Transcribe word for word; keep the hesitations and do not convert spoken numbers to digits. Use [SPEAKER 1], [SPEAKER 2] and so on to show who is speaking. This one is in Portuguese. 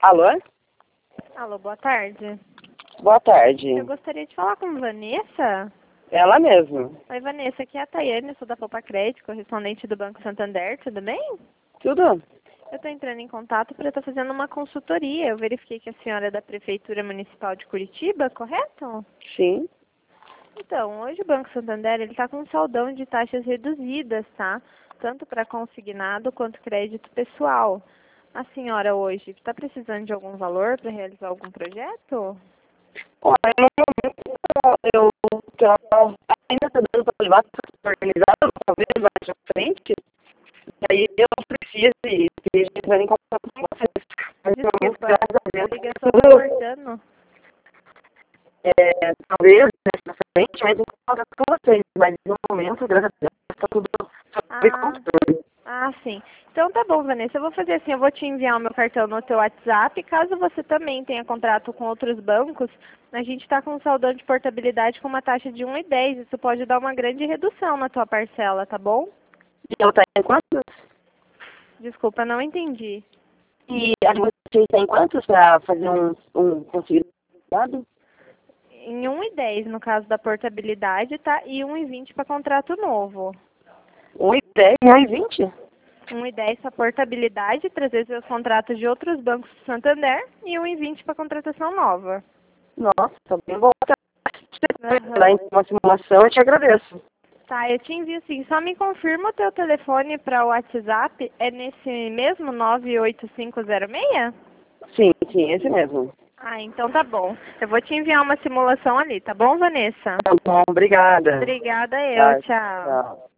[SPEAKER 1] Alô?
[SPEAKER 2] Alô, boa tarde.
[SPEAKER 1] Boa tarde.
[SPEAKER 2] Eu gostaria de falar com Vanessa.
[SPEAKER 1] Ela mesma.
[SPEAKER 2] Oi, Vanessa, aqui é a Tayane, sou da Poupa Crédito, correspondente do Banco Santander, tudo bem?
[SPEAKER 1] Tudo?
[SPEAKER 2] Eu estou entrando em contato para estar fazendo uma consultoria. Eu verifiquei que a senhora é da Prefeitura Municipal de Curitiba, correto?
[SPEAKER 1] Sim.
[SPEAKER 2] Então, hoje o Banco Santander está com um saldão de taxas reduzidas, tá? Tanto para consignado quanto crédito pessoal. A senhora hoje está precisando de algum valor para realizar algum projeto?
[SPEAKER 1] Olha, no momento eu tô ainda estou dando para levar para organizar, talvez mais à frente. Aí eu preciso ir, entrar em contato com vocês. Mas no momento,
[SPEAKER 2] Desculpa,
[SPEAKER 1] graças a
[SPEAKER 2] a
[SPEAKER 1] Deus,
[SPEAKER 2] ligação está
[SPEAKER 1] tudo,
[SPEAKER 2] cortando.
[SPEAKER 1] é, talvez mais à frente, mas em contato com vocês. Mas no momento, graças a Deus, está tudo sob
[SPEAKER 2] Ah,
[SPEAKER 1] controle.
[SPEAKER 2] ah, sim. Então tá bom, Vanessa. Eu vou fazer assim, eu vou te enviar o meu cartão no teu WhatsApp. Caso você também tenha contrato com outros bancos, a gente está com um saldão de portabilidade com uma taxa de um e dez. Isso pode dar uma grande redução na tua parcela, tá bom?
[SPEAKER 1] E ela está em quantos?
[SPEAKER 2] Desculpa, não entendi.
[SPEAKER 1] E a de vocês está em quantos para fazer um, um consignado?
[SPEAKER 2] Em um e dez no caso da portabilidade, tá? E um e vinte para contrato novo.
[SPEAKER 1] Um e dez, um e vinte?
[SPEAKER 2] um e dez para portabilidade, trazer seus contratos de outros bancos do Santander e um e vinte para contratação nova.
[SPEAKER 1] Nossa, tá bem boa.
[SPEAKER 2] Aham.
[SPEAKER 1] Lá em uma simulação, eu te agradeço.
[SPEAKER 2] Tá, eu te envio sim. Só me confirma o teu telefone para o WhatsApp. É nesse mesmo nove oito cinco zero seis?
[SPEAKER 1] Sim, sim, esse mesmo.
[SPEAKER 2] Ah, então tá bom. Eu vou te enviar uma simulação ali, tá bom, Vanessa?
[SPEAKER 1] Tá bom, obrigada.
[SPEAKER 2] Obrigada eu,
[SPEAKER 1] Tá,
[SPEAKER 2] tchau.
[SPEAKER 1] tchau.